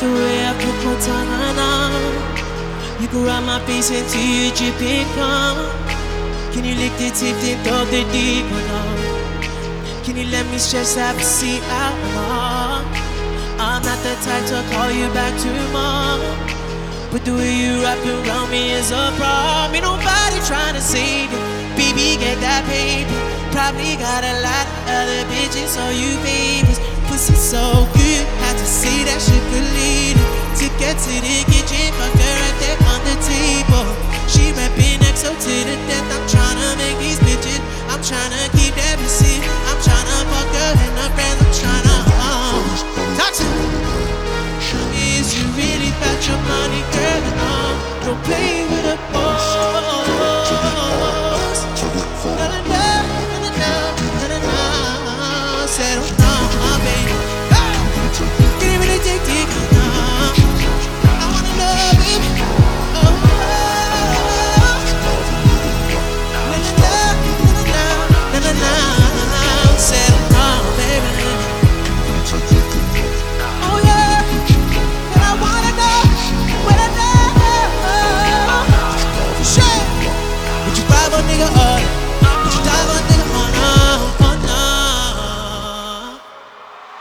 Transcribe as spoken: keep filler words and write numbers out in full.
the way I put my tongue on. You can ride my face into your dripping cum. Can you lick the tip and throw the deep one on? Can you let me stretch that pussy out long? I'm not the type to call you back tomorrow, but the way you wrap around me is a problem. Ain't nobody trying to save you. Baby, get that paper. Probably got a lot of other bitches, so you famous. Pussy so good, had to say that shit could lead her. To get to the kitchen, fuck her right there on the table. She rapping X O to the death. I'm tryna make these bitches. I'm tryna keep that pussy. I'm tryna fuck her and her friends. I'm tryna um, toxic. Is you really about your money, girl? No, don't play with a boy.